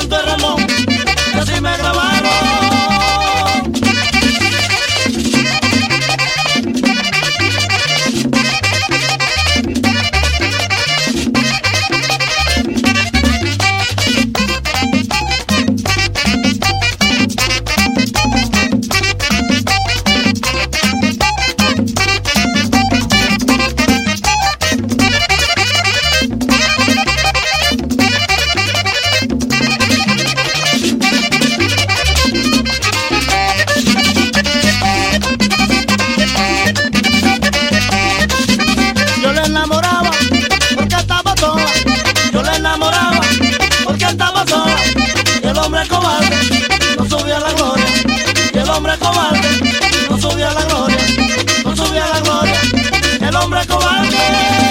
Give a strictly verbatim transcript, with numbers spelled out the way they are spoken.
canto de Ramón, que así me grabaron. Yo le enamoraba porque estaba sola, yo le enamoraba porque estaba sola. Y el hombre cobarde no subía a la gloria, y el hombre cobarde no subía a la gloria, no subía a la gloria, el hombre cobarde.